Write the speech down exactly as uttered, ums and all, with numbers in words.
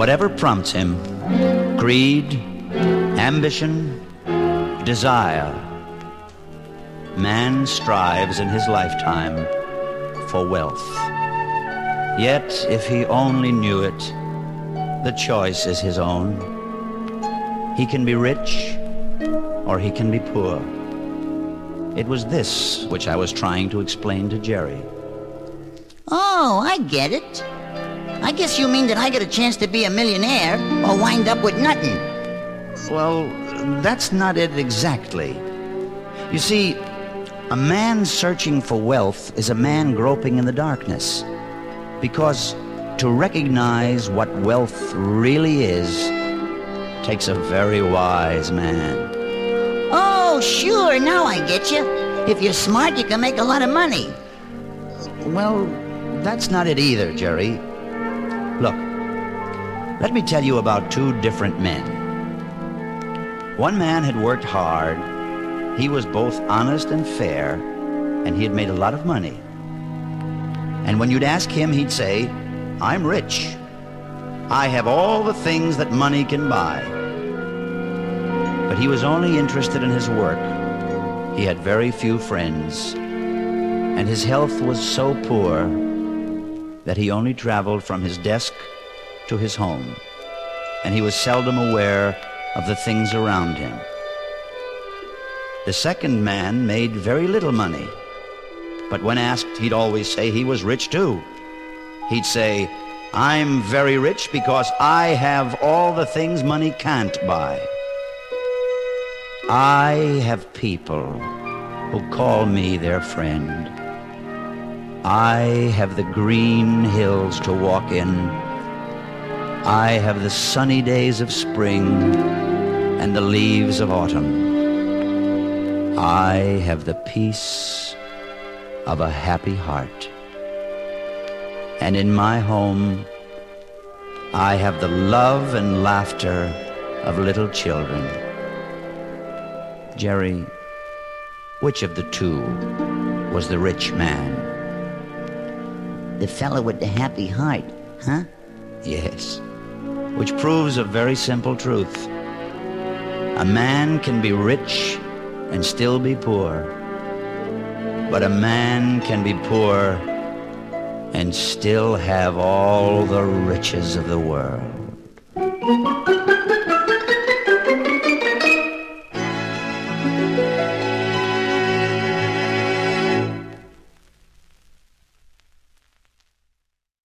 whatever prompts him, greed, ambition, desire, man strives in his lifetime for wealth. Yet, if he only knew it, the choice is his own. He can be rich, or he can be poor. It was this which I was trying to explain to Jerry. Oh, I get it. I guess you mean that I get a chance to be a millionaire or wind up with nothing. Well, that's not it exactly. You see, a man searching for wealth is a man groping in the darkness. Because to recognize what wealth really is takes a very wise man. Oh, sure, now I get you. If you're smart, you can make a lot of money. Well, that's not it either, Jerry. Look, let me tell you about two different men. One man had worked hard. He was both honest and fair, and he had made a lot of money. And when you'd ask him, he'd say, "I'm rich. I have all the things that money can buy." But he was only interested in his work. He had very few friends, and his health was so poor that he only traveled from his desk to his home, and he was seldom aware of the things around him. The second man made very little money, but when asked, he'd always say he was rich too. He'd say, "I'm very rich because I have all the things money can't buy. I have people who call me their friend. I have the green hills to walk in. I have the sunny days of spring and the leaves of autumn. I have the peace of a happy heart. And in my home, I have the love and laughter of little children." Jerry, which of the two was the rich man? The fellow with the happy heart, huh? Yes, which proves a very simple truth. A man can be rich and still be poor, but a man can be poor and still have all the riches of the world.